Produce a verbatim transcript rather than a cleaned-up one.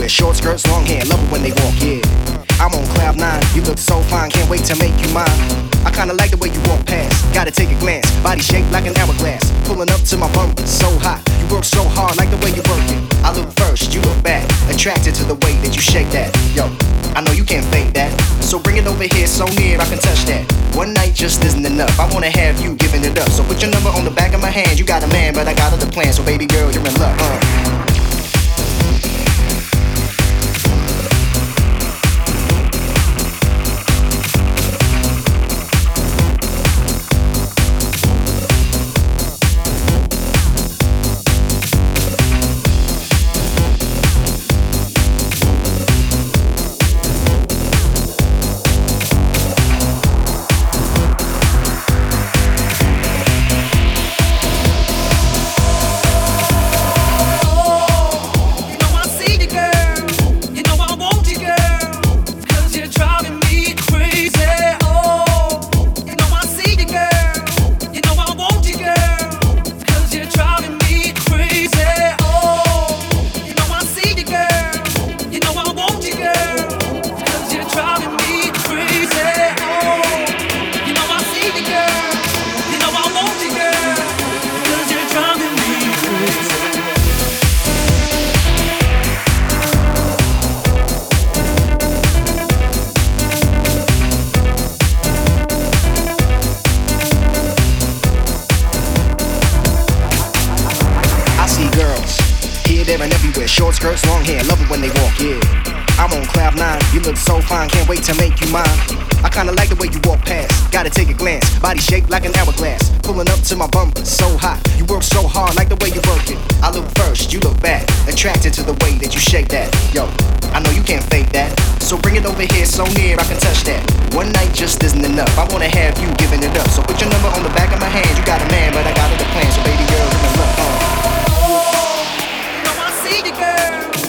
wear short skirts, long hair, love it when they walk, yeah. I'm on cloud nine, you look so fine, can't wait to make you mine. I kinda like the way you walk past, gotta take a glance, body shaped like an hourglass. Pulling up to my bumper, so hot, you work so hard, like the way you work it. I look first, you look back, attracted to the way that you shake that. Yo, I know you can't fake that, so bring it over here so near I can touch that. One night just isn't enough, I wanna have you giving it up. So put your number on the back of my hand, you got a man, but I got other plans, so baby girl, you're in luck, uh. There and everywhere, short skirts, long hair, love it when they walk, yeah. I'm on cloud nine, you look so fine, can't wait to make you mine. I kinda like the way you walk past, gotta take a glance, body shaped like an hourglass. Pulling up to my bumper, so hot, you work so hard, like the way you work it. I look first, you look back, attracted to the way that you shake that. Yo, I know you can't fake that, so bring it over here so near I can touch that. One night just isn't enough, I wanna have you giving it up. So put your number on the back of my hand, you got a man, but I got other plans, so baby girl, you're in luck, uh. See you, girl.